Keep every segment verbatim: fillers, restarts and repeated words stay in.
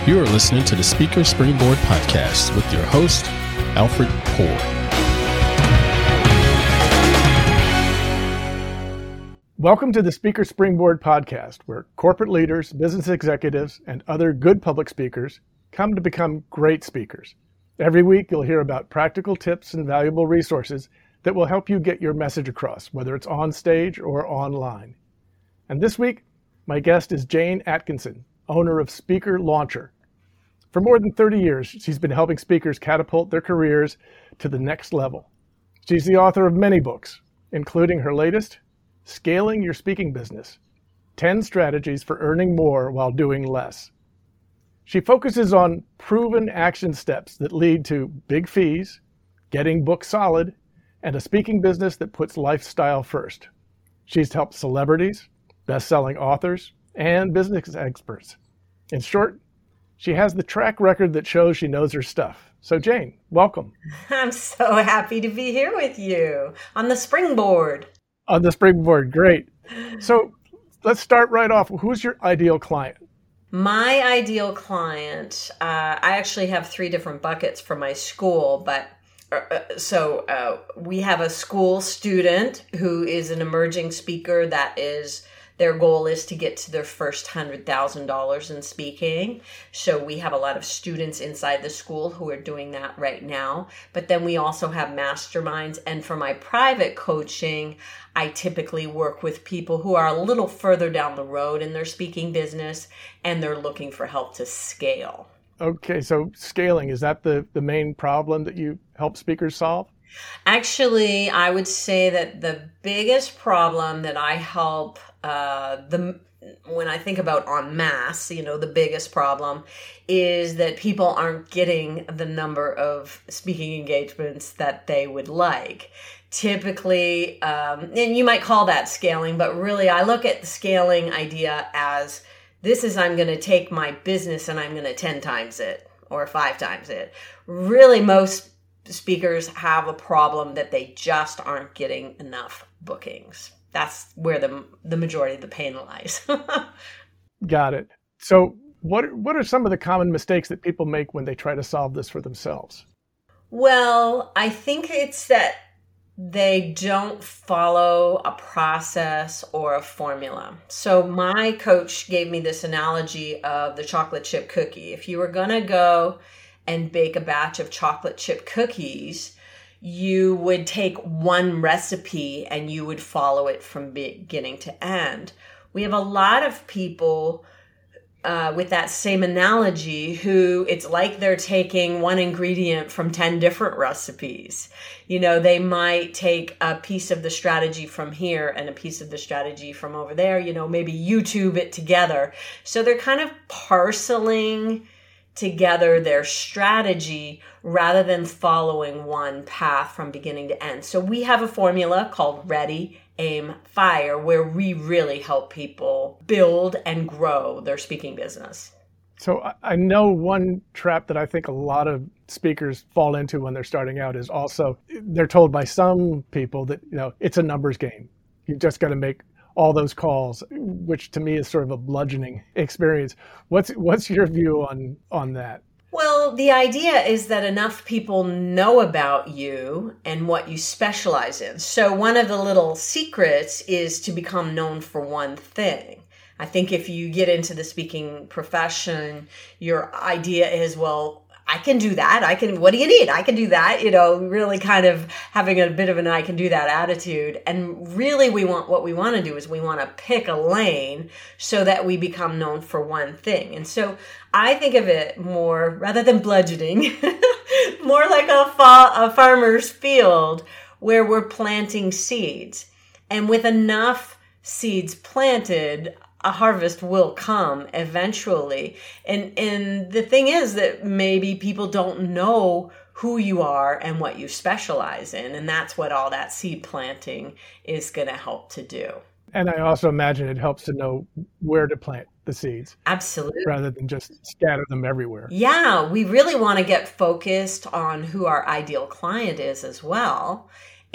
You are listening to the Speaker Springboard Podcast with your host, Alfred Poor. Welcome to the Speaker Springboard Podcast, where corporate leaders, business executives, and other good public speakers come to become great speakers. Every week, you'll hear about practical tips and valuable resources that will help you get your message across, whether it's on stage or online. And this week, my guest is Jane Atkinson, owner of Speaker Launcher. For more than thirty years, she's been helping speakers catapult their careers to the next level. She's the author of many books, including her latest, Scaling Your Speaking Business, ten Strategies for Earning More While Doing Less. She focuses on proven action steps that lead to big fees, getting booked solid, and a speaking business that puts lifestyle first. She's helped celebrities, best-selling authors, and business experts. In short, she has the track record that shows she knows her stuff. So Jane, welcome. I'm so happy to be here with you on the Springboard. On the Springboard, great. So let's start right off. Who's your ideal client? My ideal client, uh, I actually have three different buckets for my school, but uh, so uh, we have a school student who is an emerging speaker that is their goal is to get to their first one hundred thousand dollars in speaking. So we have a lot of students inside the school who are doing that right now. But then we also have masterminds. And for my private coaching, I typically work with people who are a little further down the road in their speaking business, and they're looking for help to scale. Okay, so scaling, is that the, the main problem that you help speakers solve? Actually, I would say that the biggest problem that I help uh, the when I think about en masse, you know, the biggest problem is that people aren't getting the number of speaking engagements that they would like. Typically, um, and you might call that scaling, but really I look at the scaling idea as this is I'm going to take my business and I'm going to ten times it or five times it. Really, most speakers have a problem that they just aren't getting enough bookings. That's where the the majority of the pain lies. Got it. So what what are some of the common mistakes that people make when they try to solve this for themselves? Well, I think it's that they don't follow a process or a formula. So my coach gave me this analogy of the chocolate chip cookie. If you were going to go and bake a batch of chocolate chip cookies, you would take one recipe and you would follow it from beginning to end. We have a lot of people uh, with that same analogy who it's like they're taking one ingredient from ten different recipes. You know, they might take a piece of the strategy from here and a piece of the strategy from over there, you know, maybe YouTube it together. So they're kind of parceling together their strategy rather than following one path from beginning to end. So we have a formula called Ready, Aim, Fire, where we really help people build and grow their speaking business. So I know one trap that I think a lot of speakers fall into when they're starting out is also they're told by some people that, you know, it's a numbers game. You've just got to make all those calls, which to me is sort of a bludgeoning experience. What's what's your view on on that? Well, the idea is that enough people know about you and what you specialize in. So one of the little secrets is to become known for one thing. I think if you get into the speaking profession, your idea is, well, I can do that. I can, what do you need? I can do that. You know, really kind of having a bit of an I can do that attitude. And really we want, what we want to do is we want to pick a lane so that we become known for one thing. And so I think of it more, rather than bludgeoning, more like a, fa- a farmer's field where we're planting seeds. And with enough seeds planted, a harvest will come eventually. And and the thing is that maybe people don't know who you are and what you specialize in. And that's what all that seed planting is going to help to do. And I also imagine it helps to know where to plant the seeds. Absolutely. Rather than just scatter them everywhere. Yeah, we really want to get focused on who our ideal client is as well.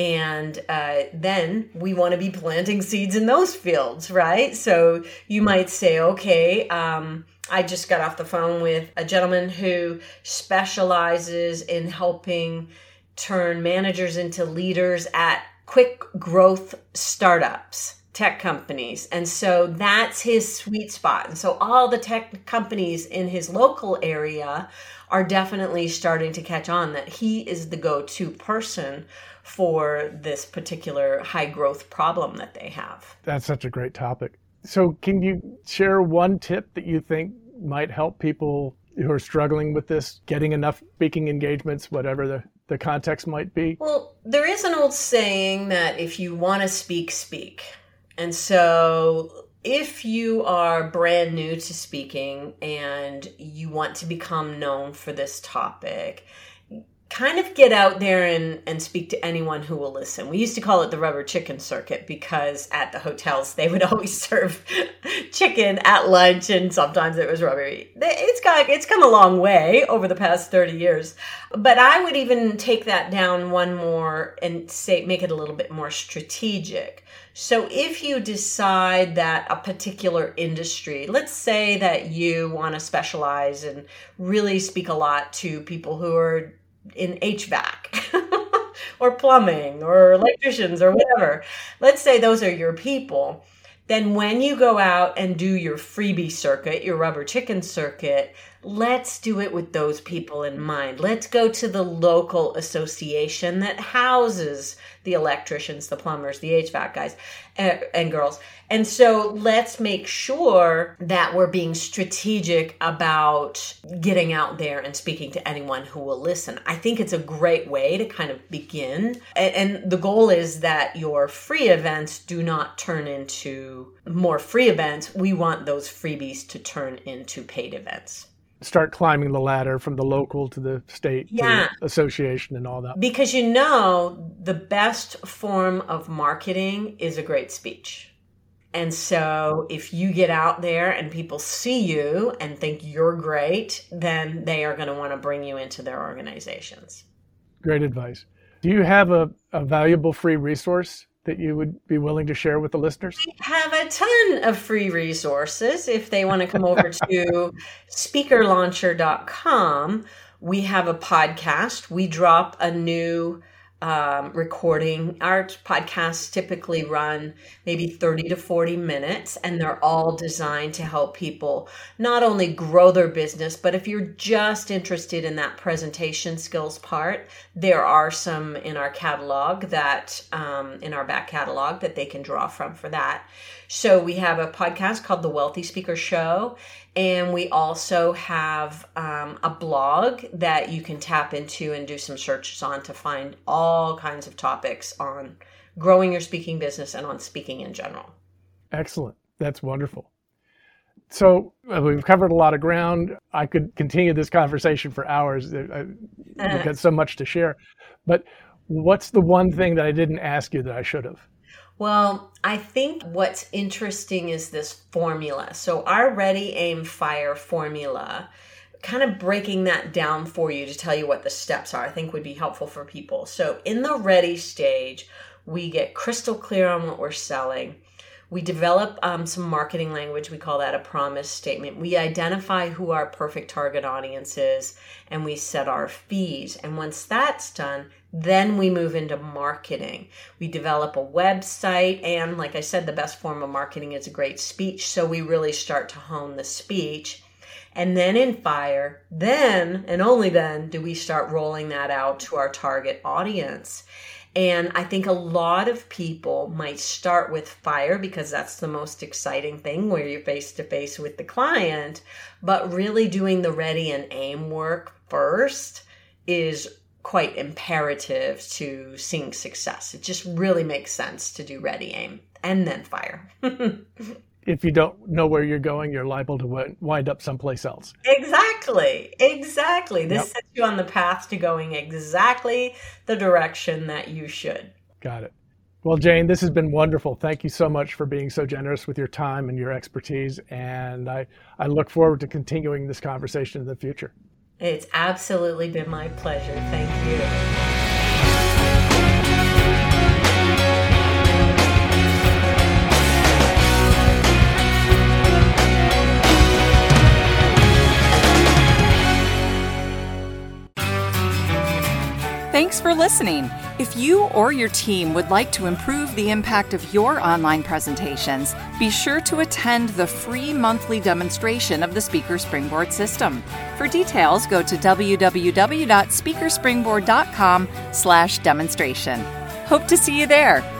And uh, then we want to be planting seeds in those fields, right? So you might say, okay, um, I just got off the phone with a gentleman who specializes in helping turn managers into leaders at quick growth startups, tech companies. And so that's his sweet spot. And so all the tech companies in his local area are definitely starting to catch on that he is the go-to person for this particular high growth problem that they have. That's such a great topic. So can you share one tip that you think might help people who are struggling with this, getting enough speaking engagements, whatever the, the context might be? Well, there is an old saying that if you want to speak, speak. And so if you are brand new to speaking and you want to become known for this topic, kind of get out there and, and speak to anyone who will listen. We used to call it the rubber chicken circuit because at the hotels, they would always serve chicken at lunch and sometimes it was rubbery. It's got, it's come a long way over the past thirty years. But I would even take that down one more and say, make it a little bit more strategic. So if you decide that a particular industry, let's say that you want to specialize and really speak a lot to people who are in H V A C or plumbing or electricians or whatever. Let's say those are your people. Then when you go out and do your freebie circuit, your rubber chicken circuit, let's do it with those people in mind. Let's go to the local association that houses the electricians, the plumbers, the H V A C guys and, and girls. And so let's make sure that we're being strategic about getting out there and speaking to anyone who will listen. I think it's a great way to kind of begin. And, and the goal is that your free events do not turn into more free events. We want those freebies to turn into paid events. Start climbing the ladder from the local to the state yeah. to the association and all that. Because you know, the best form of marketing is a great speech. And so if you get out there and people see you and think you're great, then they are going to want to bring you into their organizations. Great advice. Do you have a, a valuable free resource that you would be willing to share with the listeners? We have a ton of free resources. If they want to come over to speaker launcher dot com, we have a podcast. We drop a new um, recording. Our podcasts typically run maybe thirty to forty minutes, and they're all designed to help people not only grow their business, but if you're just interested in that presentation skills part, there are some in our catalog that, um, in our back catalog that they can draw from for that. So we have a podcast called The Wealthy Speaker Show, and we also have um, a blog that you can tap into and do some searches on to find all kinds of topics on growing your speaking business and on speaking in general. Excellent. That's wonderful. So uh, we've covered a lot of ground. I could continue this conversation for hours. I, we've got so much to share. But what's the one thing that I didn't ask you that I should have? Well, I think what's interesting is this formula. So our Ready, Aim, Fire formula, kind of breaking that down for you to tell you what the steps are, I think would be helpful for people. So in the ready stage, we get crystal clear on what we're selling. We develop um, some marketing language. We call that a promise statement. We identify who our perfect target audience is, and we set our fees. And once that's done, then we move into marketing. We develop a website, and like I said, the best form of marketing is a great speech. So we really start to hone the speech. And then in Fire, then and only then do we start rolling that out to our target audience. And I think a lot of people might start with Fire because that's the most exciting thing where you're face to face with the client, but really doing the Ready and Aim work first is quite imperative to seeing success. It just really makes sense to do Ready, Aim, and then Fire. If you don't know where you're going, you're liable to wind up someplace else. Exactly. Exactly. This Yep. sets you on the path to going exactly the direction that you should. Got it. Well, Jane, this has been wonderful. Thank you so much for being so generous with your time and your expertise. And I, I look forward to continuing this conversation in the future. It's absolutely been my pleasure. Thank you. Thanks for listening. If you or your team would like to improve the impact of your online presentations, be sure to attend the free monthly demonstration of the Speaker Springboard system. For details, go to w w w dot speaker springboard dot com slash demonstration. Hope to see you there.